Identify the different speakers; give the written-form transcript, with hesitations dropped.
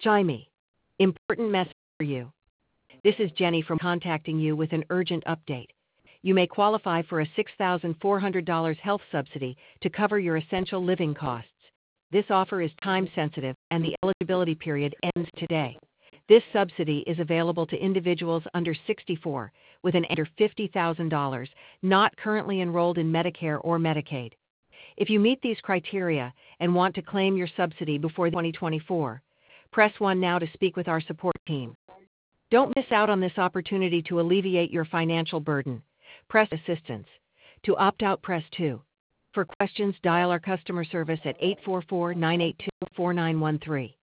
Speaker 1: Jaime, important message for you. This is Jenny from contacting you with an urgent update. You may qualify for a $6,400 health subsidy to cover your essential living costs. This offer is time sensitive and the eligibility period ends today. This subsidy is available to individuals under 64 with an under $50,000 not currently enrolled in Medicare or Medicaid. If you meet these criteria and want to claim your subsidy before 2024, press 1 now to speak with our support team. Don't miss out on this opportunity to alleviate your financial burden. Press assistance. To opt out, press 2. For questions, dial our customer service at 844-982-4913.